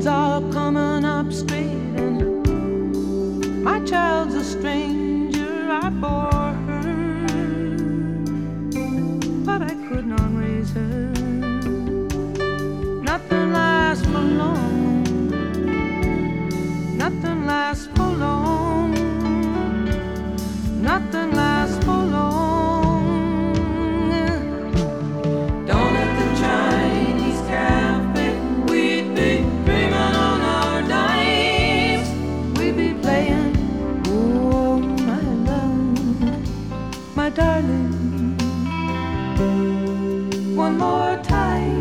winds are coming up straight, and my child's a stranger. I bore her, but I could not raise her. Nothing lasts for long. Nothing lasts for long. Nothing lasts for long. Down at the Chinese cafe, we'd be dreaming on our dimes. We'd be playing, oh my love, my darling, one more time.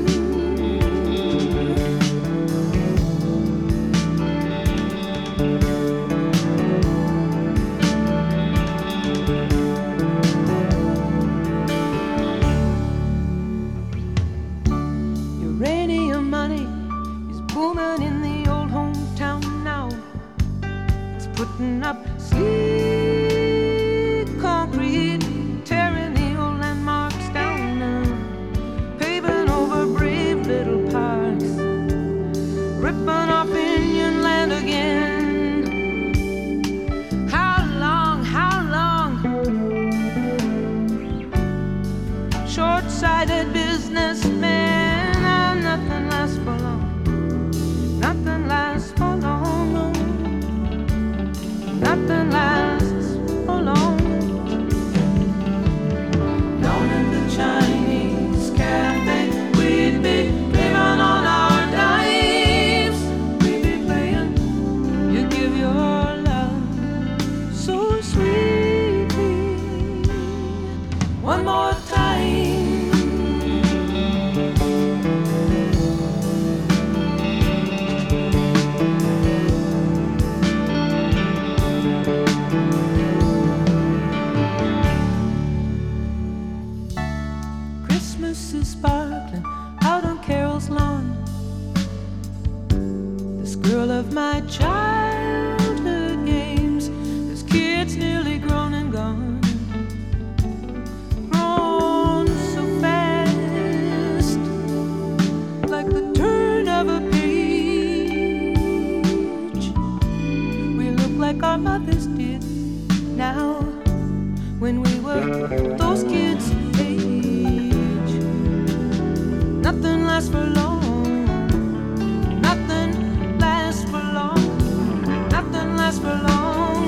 Uranium money is booming in the old hometown now. It's putting up sleek concrete, tearing the old landmarks down, paving over brave little parks, ripping off Indian land again. How long, how long? Short-sighted businessmen. Nothing lasts for long. Nothing lasts for long. No. Nothing lasts for long. Down at the Chinese cafe, we'd be living on our dimes. We'd be playing, you give your love so sweetly. One more time. Christmas is sparkling out on Carol's lawn. This girl of my childhood games, this kid's nearly grown and gone, grown so fast, like the turn of a page. We look like our mothers did now when we were those kids' age. Nothing lasts for long. Nothing lasts for long. Nothing lasts for long.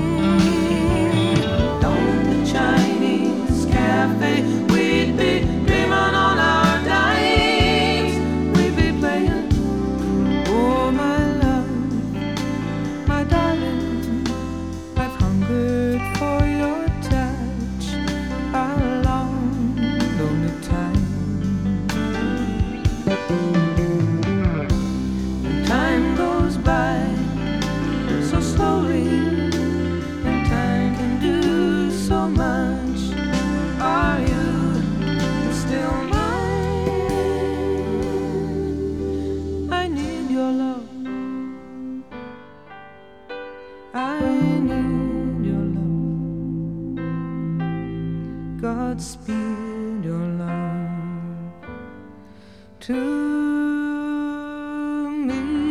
Down at the Chinese cafe, we'd be dreaming on our dimes. We'd be playing, oh my love, my darling, I've hungered for your touch a long, lonely time. And time goes by so slowly, and time can do so much. Are you still mine? I need your love. I need your love. Godspeed your love to me.